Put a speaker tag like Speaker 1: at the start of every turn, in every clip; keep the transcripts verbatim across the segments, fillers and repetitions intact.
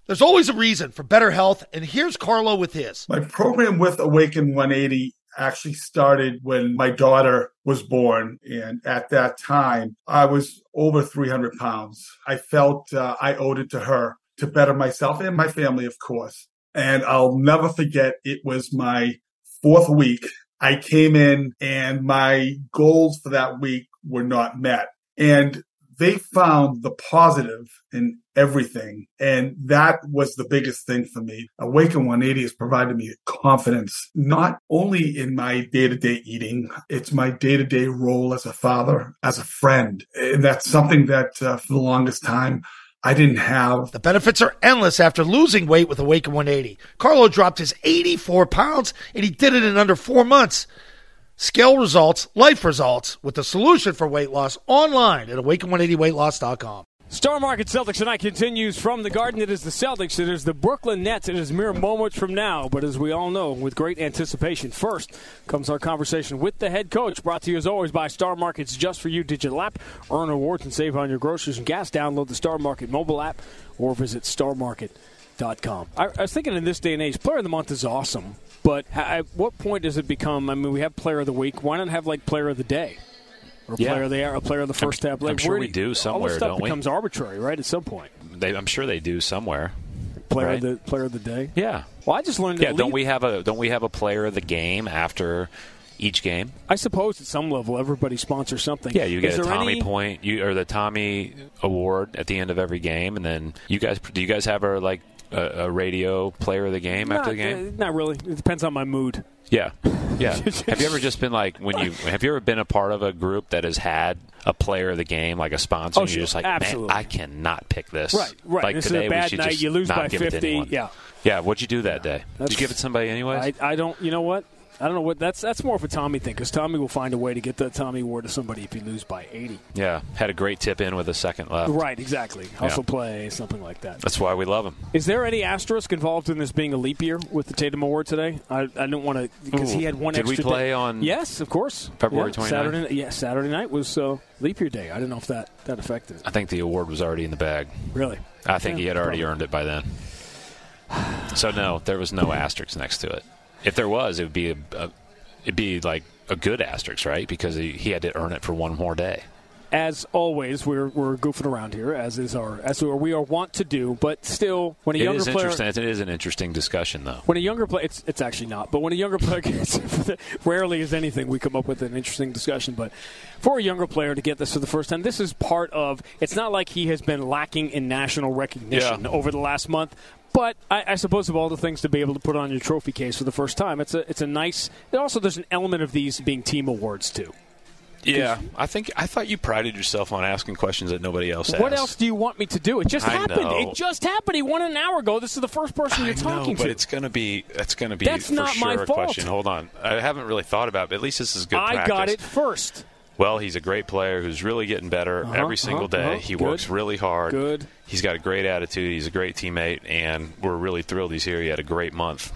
Speaker 1: There's always a reason for better health, and here's Carlo with his.
Speaker 2: My program with Awaken one eighty actually started when my daughter was born, and at that time, I was over three hundred pounds. I felt uh, I owed it to her to better myself and my family, of course. And I'll never forget, it was my fourth week. I came in, and my goals for that week were not met. And they found the positive in everything. And that was the biggest thing for me. Awaken one eighty has provided me confidence, not only in my day-to-day eating, it's my day-to-day role as a father, as a friend. And that's something that uh, for the longest time, I didn't have.
Speaker 1: The benefits are endless after losing weight with Awaken one eighty. Carlo dropped his eighty-four pounds, and he did it in under four months. Scale results, life results, with the solution for weight loss online at awaken one eighty weight loss dot com.
Speaker 3: Star Market Celtics tonight continues from the Garden. It is the Celtics. It is the Brooklyn Nets. It is mere moments from now, but as we all know, with great anticipation. First comes our conversation with the head coach, brought to you as always by Star Market's Just For You digital app. Earn rewards and save on your groceries and gas. Download the Star Market mobile app or visit star market dot com. I, I was thinking in this day and age, Player of the Month is awesome, but at what point does it become, I mean, we have Player of the Week. Why not have, like, Player of the Day? Or
Speaker 4: yeah.
Speaker 3: player of the a player of the first half. Like,
Speaker 4: I'm sure
Speaker 3: where
Speaker 4: we
Speaker 3: do,
Speaker 4: do somewhere,
Speaker 3: all this stuff
Speaker 4: don't we?
Speaker 3: becomes arbitrary, right? At some point,
Speaker 4: they, I'm sure they do somewhere.
Speaker 3: Player
Speaker 4: right?
Speaker 3: of the player of the day.
Speaker 4: Yeah.
Speaker 3: Well, I just learned.
Speaker 4: Yeah.
Speaker 3: That
Speaker 4: Don't
Speaker 3: lead,
Speaker 4: we have a Don't we have a player of the game after each game?
Speaker 3: I suppose at some level everybody sponsors something.
Speaker 4: Yeah, you get
Speaker 3: Is
Speaker 4: a Tommy
Speaker 3: any,
Speaker 4: point, you or the Tommy Award at the end of every game, and then you guys do you guys have a like a, a radio player of the game
Speaker 3: not,
Speaker 4: after the game?
Speaker 3: Uh, not really. It depends on my mood.
Speaker 4: Yeah, yeah. Have you ever just been like when you have you ever been a part of a group that has had a player of the game like a sponsor?
Speaker 3: Oh,
Speaker 4: and
Speaker 3: sure.
Speaker 4: you're just like,
Speaker 3: Absolutely.
Speaker 4: man, I cannot pick this.
Speaker 3: Right, right.
Speaker 4: Like
Speaker 3: this
Speaker 4: today,
Speaker 3: is a bad
Speaker 4: we should
Speaker 3: night.
Speaker 4: just
Speaker 3: You lose
Speaker 4: not
Speaker 3: by
Speaker 4: give it to
Speaker 3: fifty.
Speaker 4: anyone.
Speaker 3: Yeah,
Speaker 4: yeah. What'd you do that day?
Speaker 3: That's,
Speaker 4: Did you give it to somebody anyways?
Speaker 3: I, I don't. You know what? I don't know what that's. That's more of a Tommy thing because Tommy will find a way to get the Tommy Award to somebody if you lose by eighty.
Speaker 4: Yeah, had a great tip in with a second left.
Speaker 3: Right, exactly. Hustle
Speaker 4: Yeah.
Speaker 3: play, something like that.
Speaker 4: That's why we love him.
Speaker 3: Is there any asterisk involved in this being a leap year with the Tatum Award today? I, I didn't want to because he had one
Speaker 4: Did we
Speaker 3: extra.
Speaker 4: play
Speaker 3: day.
Speaker 4: on?
Speaker 3: Yes, of course.
Speaker 4: February
Speaker 3: yeah,
Speaker 4: twenty-ninth?
Speaker 3: Saturday. Yeah, Saturday night was uh, leap year day. I didn't know if that that affected it.
Speaker 4: I think the award was already in the bag.
Speaker 3: Really?
Speaker 4: I think
Speaker 3: Yeah,
Speaker 4: he had already
Speaker 3: probably.
Speaker 4: earned it by then. So no, there was no asterisk next to it. If there was, it would be a, a it'd be like a good asterisk, right? Because he, he had to earn it for one more day.
Speaker 3: As always, we're we're goofing around here, as is our as we are wont to do. But still, when a
Speaker 4: It
Speaker 3: younger
Speaker 4: is
Speaker 3: player,
Speaker 4: interesting. It is an interesting discussion, though.
Speaker 3: when a younger player, it's it's actually not. But when a younger player gets, rarely is anything we come up with an interesting discussion. But for a younger player to get this for the first time, this is part of. It's not like he has been lacking in national recognition
Speaker 4: Yeah.
Speaker 3: over the last month. But I, I suppose of all the things to be able to put on your trophy case for the first time, it's a it's a nice. And also, there's an element of these being team awards too.
Speaker 4: Yeah, I think I thought you prided yourself on asking questions that nobody else asked.
Speaker 3: What else do you want me to do? It just
Speaker 4: I
Speaker 3: happened.
Speaker 4: know.
Speaker 3: It just happened. He won an hour ago. This is the first person you're
Speaker 4: I know,
Speaker 3: talking
Speaker 4: but
Speaker 3: to.
Speaker 4: it's going to be that's going to be
Speaker 3: That's
Speaker 4: for
Speaker 3: not
Speaker 4: sure
Speaker 3: my
Speaker 4: a
Speaker 3: fault.
Speaker 4: question. Hold on, I haven't really thought about it. But at least this is good
Speaker 3: I
Speaker 4: practice.
Speaker 3: got it first.
Speaker 4: Well, he's a great player who's really getting better
Speaker 3: Uh-huh,
Speaker 4: every single
Speaker 3: uh-huh,
Speaker 4: day.
Speaker 3: uh-huh.
Speaker 4: He
Speaker 3: Good.
Speaker 4: works really hard.
Speaker 3: Good.
Speaker 4: He's got a great attitude. He's a great teammate, and we're really thrilled he's here. He had a great month.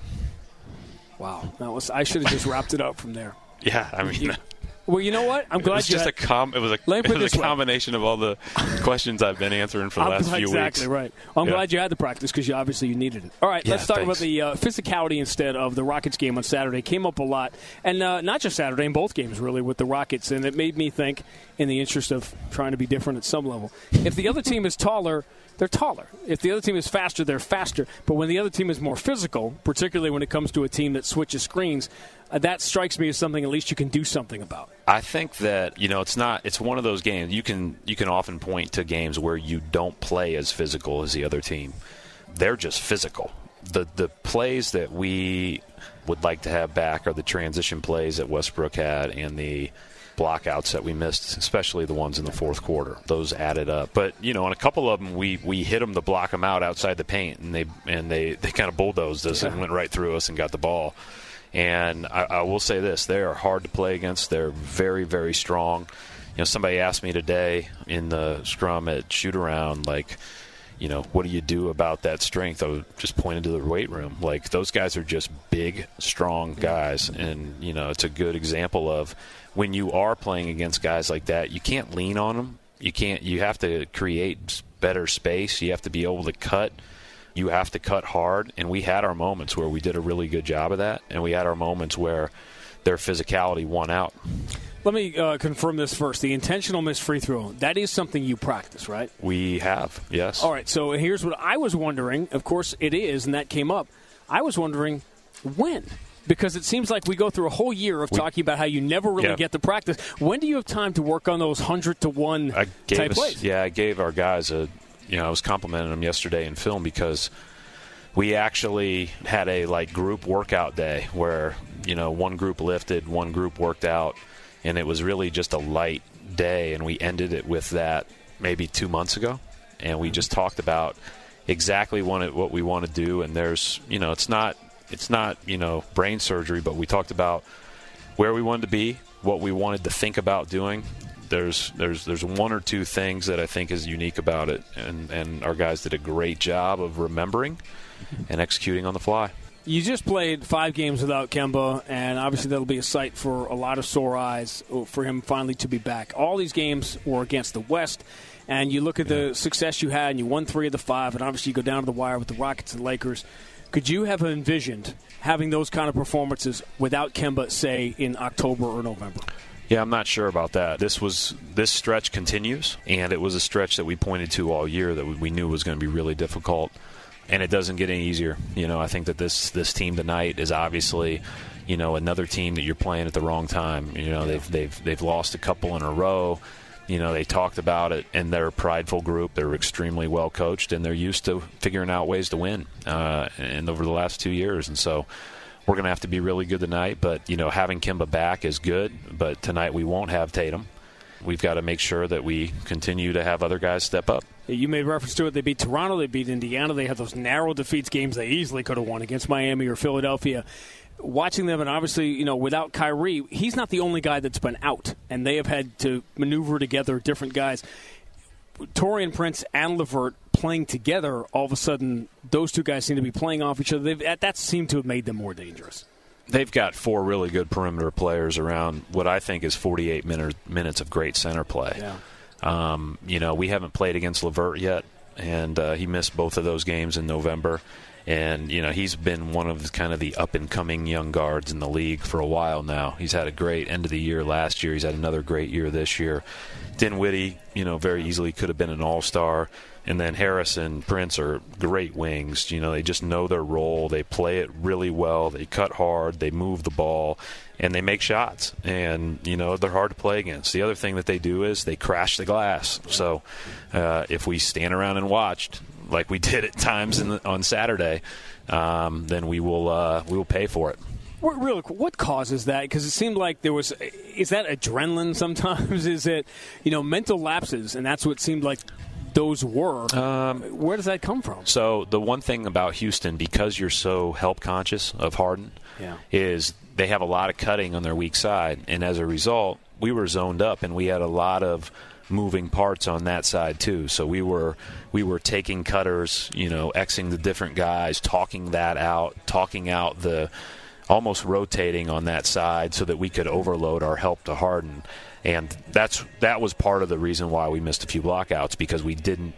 Speaker 3: Wow, that was. I should have just wrapped it up from there.
Speaker 4: Yeah, I mean,
Speaker 3: You- Well, you know what? I'm
Speaker 4: it
Speaker 3: glad
Speaker 4: was
Speaker 3: you
Speaker 4: just
Speaker 3: had,
Speaker 4: a com. It was a,
Speaker 3: Let me
Speaker 4: it
Speaker 3: put it
Speaker 4: was
Speaker 3: this
Speaker 4: a
Speaker 3: way.
Speaker 4: combination of all the questions I've been answering for the
Speaker 3: I'm
Speaker 4: last
Speaker 3: glad-
Speaker 4: few
Speaker 3: exactly
Speaker 4: weeks.
Speaker 3: right. I'm
Speaker 4: Yeah.
Speaker 3: glad you had the practice because you obviously you needed it. All right,
Speaker 4: Yeah,
Speaker 3: let's talk
Speaker 4: thanks.
Speaker 3: about the uh, physicality instead of the Rockets game on Saturday. Came up a lot, and uh, not just Saturday, in both games really with the Rockets, and it made me think, in the interest of trying to be different at some level, if the other team is taller, they're taller. If the other team is faster, they're faster. But when the other team is more physical, particularly when it comes to a team that switches screens, uh, that strikes me as something at least you can do something about.
Speaker 4: I think that you know it's not. It's one of those games you can you can often point to games where you don't play as physical as the other team. They're just physical. The the plays that we would like to have back are the transition plays that Westbrook had and the blockouts that we missed, especially the ones in the fourth quarter. Those added up. But you know, on a couple of them, we, we hit them to block them out outside the paint, and they and they, they kind of bulldozed us and went right through us and got the ball. And I, I will say this: they are hard to play against. They're very, very strong. You know, somebody asked me today in the scrum at shoot around, like, you know, what do you do about that strength? I was just pointing to the weight room. Like, those guys are just big, strong guys. And, you know, it's a good example of when you are playing against guys like that, you can't lean on them. You can't. You have to create better space. You have to be able to cut You have to cut hard, and we had our moments where we did a really good job of that, and we had our moments where their physicality won out.
Speaker 3: Let me uh, confirm this first. The intentional missed free throw, that is something you practice, right?
Speaker 4: We have, yes.
Speaker 3: All right, so here's what I was wondering. Of course, it is, and that came up. I was wondering when. Because it seems like we go through a whole year of we, talking about how you never really yeah. get to practice. When do you have time to work on those one hundred to one
Speaker 4: I gave
Speaker 3: type
Speaker 4: us,
Speaker 3: plays?
Speaker 4: Yeah, I gave our guys a, you know, I was complimenting them yesterday in film because we actually had a, like, group workout day where, you know, one group lifted, one group worked out, and it was really just a light day, and we ended it with that maybe two months ago. And we just talked about exactly what, it, what we want to do, and there's, you know, it's not – It's not, you know, brain surgery, but we talked about where we wanted to be, what we wanted to think about doing. There's there's there's one or two things that I think is unique about it, and, and our guys did a great job of remembering and executing on the fly.
Speaker 3: You just played five games without Kemba, and obviously that'll be a sight for a lot of sore eyes for him finally to be back. All these games were against the West, and you look at the success you had, and you won three of the five, and obviously you go down to the wire with the Rockets and Lakers. Could you have envisioned having those kind of performances without Kemba, say, in October or November?
Speaker 4: Yeah, I'm not sure about that. This was this stretch continues, and it was a stretch that we pointed to all year that we knew was going to be really difficult, and it doesn't get any easier. You know, I think that this this team tonight is obviously, you know, another team that you're playing at the wrong time. You know, they've they've they've lost a couple in a row. You know, they talked about it, and they're a prideful group. They're extremely well coached, and they're used to figuring out ways to win. Uh, and over the last two years, and so we're going to have to be really good tonight. But you know, having Kemba back is good. But tonight we won't have Tatum. We've got to make sure that we continue to have other guys step up.
Speaker 3: You made reference to it. They beat Toronto. They beat Indiana. They had those narrow defeats, games they easily could have won against Miami or Philadelphia. Watching them, and obviously, you know, without Kyrie, he's not the only guy that's been out, and they have had to maneuver together different guys. Taurean Prince and LeVert playing together, all of a sudden, those two guys seem to be playing off each other. They've, that seemed to have made them more dangerous.
Speaker 4: They've got four really good perimeter players around what I think is forty-eight minute, minutes of great center play.
Speaker 3: Yeah.
Speaker 4: Um, you know, we haven't played against LeVert yet, and uh, he missed both of those games in November. And, you know, he's been one of the, kind of the up-and-coming young guards in the league for a while now. He's had a great end of the year last year. He's had another great year this year. Dinwiddie, you know, very easily could have been an all-star. And then Harris and Prince are great wings. You know, they just know their role. They play it really well. They cut hard. They move the ball. And they make shots. And, you know, they're hard to play against. The other thing that they do is they crash the glass. So uh, if we stand around and watched, like we did at times in the, on Saturday, um, then we will uh, we will pay for it.
Speaker 3: What, really, what causes that? Because it seemed like there was – is that adrenaline sometimes? Is it, you know, mental lapses? And that's what it seemed like those were. Um, Where does that come from?
Speaker 4: So the one thing about Houston, because you're so help conscious of Harden,
Speaker 3: yeah.
Speaker 4: is they have a lot of cutting on their weak side. And as a result, we were zoned up, and we had a lot of – moving parts on that side too. So we were we were taking cutters, you know, Xing the different guys, talking that out, talking out the almost rotating on that side so that we could overload our help to Harden. And that's that was part of the reason why we missed a few blockouts, because we didn't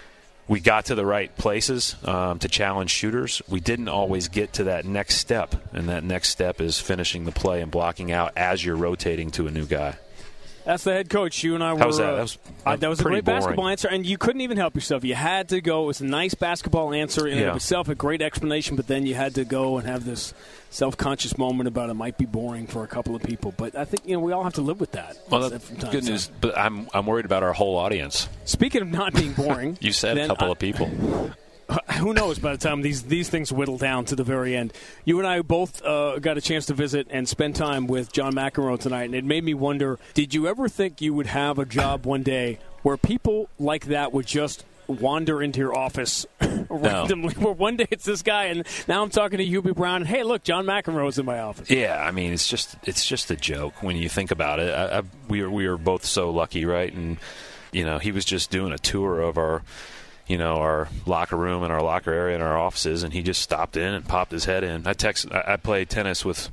Speaker 4: we got to the right places um, to challenge shooters. We didn't always get to that next step, and that next step is finishing the play and blocking out as you're rotating to a new guy.
Speaker 3: That's the head coach. You and I were.
Speaker 4: How was that? That was,
Speaker 3: uh, that was a great
Speaker 4: boring.
Speaker 3: basketball answer, and you couldn't even help yourself. You had to go. It was a nice basketball answer in
Speaker 4: yeah.
Speaker 3: and of itself, a great explanation, but then you had to go and have this self-conscious moment about it might be boring for a couple of people. But I think, you know, we all have to live with that.
Speaker 4: Well, that's good news, but I'm I'm worried about our whole audience.
Speaker 3: Speaking of not being boring.
Speaker 4: You said a couple I, of people.
Speaker 3: Who knows by the time these, these things whittle down to the very end. You and I both uh, got a chance to visit and spend time with John McEnroe tonight, and it made me wonder, did you ever think you would have a job one day where people like that would just wander into your office randomly, no. where one day it's this guy, and now I'm talking to Hubie Brown, and hey, look, John McEnroe's in my office.
Speaker 4: Yeah, I mean, it's just it's just a joke when you think about it. I, I, we, were, we were both so lucky, right? And, you know, he was just doing a tour of our – you know, our locker room and our locker area and our offices, and he just stopped in and popped his head in. I text. I, I play tennis with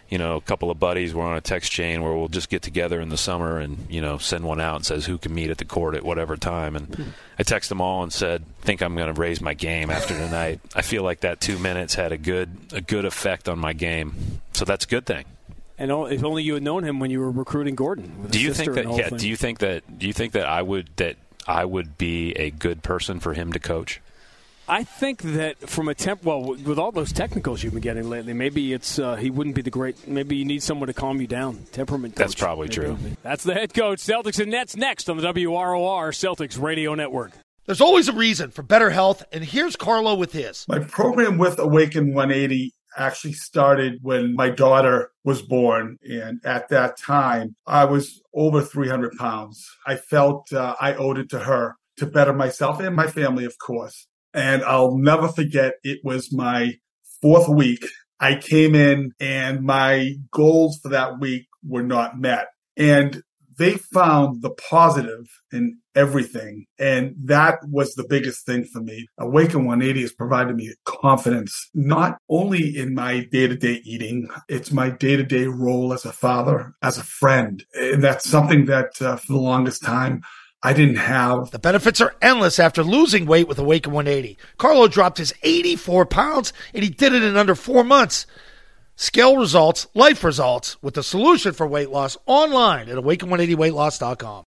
Speaker 4: you know, a couple of buddies were on a text chain where we'll just get together in the summer and, you know, send one out and says who can meet at the court at whatever time. And I texted them all and said, think I'm going to raise my game after tonight. I feel like that two minutes had a good a good effect on my game. So that's a good thing.
Speaker 3: And if only you had known him when you were recruiting Gordon.
Speaker 4: Do you think that? Yeah. Do you think that? Do you think that I would that I would be a good person for him to coach?
Speaker 3: I think that from a temp, well, with all those technicals you've been getting lately, maybe it's uh, he wouldn't be the great. Maybe you need someone to calm you down. Temperament coach.
Speaker 4: That's probably
Speaker 3: maybe.
Speaker 4: true.
Speaker 3: That's the head coach. Celtics and Nets next on the W R O R Celtics Radio Network.
Speaker 1: There's always a reason for better health, and here's Carlo with his.
Speaker 2: My program with Awaken one eighty actually started when my daughter was born, and at that time, I was over three hundred pounds. I felt uh, I owed it to her to better myself and my family, of course. And I'll never forget, it was my fourth week. I came in and my goals for that week were not met. And they found the positive in everything. And that was the biggest thing for me. Awaken one eighty has provided me confidence, not only in my day-to-day eating, it's my day-to-day role as a father, as a friend. And that's something that uh, for the longest time, I didn't have.
Speaker 1: The benefits are endless after losing weight with Awaken one eighty. Carlo dropped his eighty-four pounds, and he did it in under four months. Scale results, life results, with the solution for weight loss online at awaken one eighty weight loss dot com.